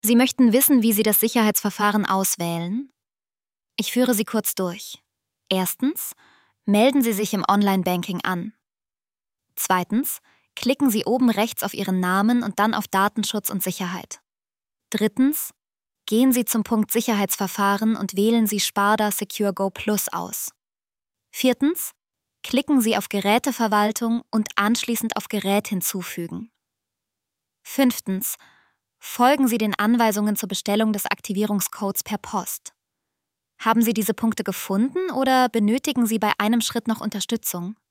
Sie möchten wissen, wie Sie das Sicherheitsverfahren auswählen? Ich führe Sie kurz durch. Erstens, melden Sie sich im Online-Banking an. Zweitens, klicken Sie oben rechts auf Ihren Namen und dann auf Datenschutz und Sicherheit. Drittens, gehen Sie zum Punkt Sicherheitsverfahren und wählen Sie Sparda Secure Go Plus aus. Viertens, klicken Sie auf Geräteverwaltung und anschließend auf Gerät hinzufügen. Fünftens, folgen Sie den Anweisungen zur Bestellung des Aktivierungscodes per Post. Haben Sie diese Punkte gefunden oder benötigen Sie bei einem Schritt noch Unterstützung?